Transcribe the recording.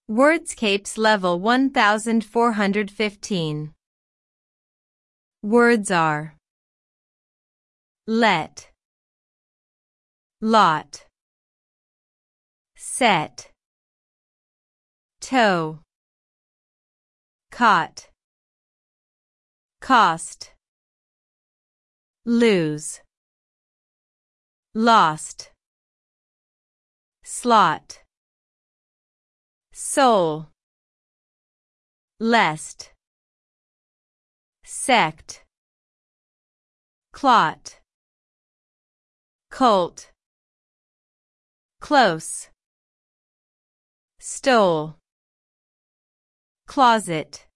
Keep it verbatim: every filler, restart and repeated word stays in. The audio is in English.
Wordscapes level one thousand four hundred fifteen. Words are let, lot, set, toe, caught, cost, lose, lost, slot, soul, lest, sect, clot, colt, close, stole, closet.